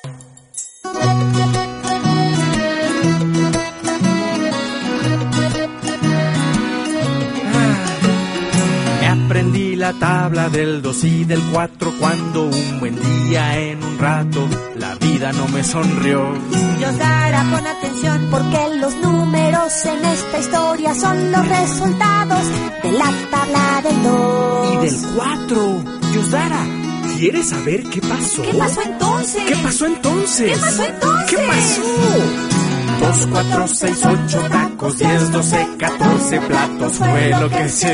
Aprendí la tabla del 2 y del 4 cuando un buen día en un rato la vida no me sonrió. Yosdara, pon atención porque los números en esta historia son los resultados de la tabla del 2 y del 4. Yosdara, ¿quieres saber qué pasó? ¿Qué pasó entonces? ¿Qué pasó entonces? ¿Qué pasó entonces? ¿Qué pasó? 2, 4, 6, 8 tacos, 10, 12, 14 platos fue lo que se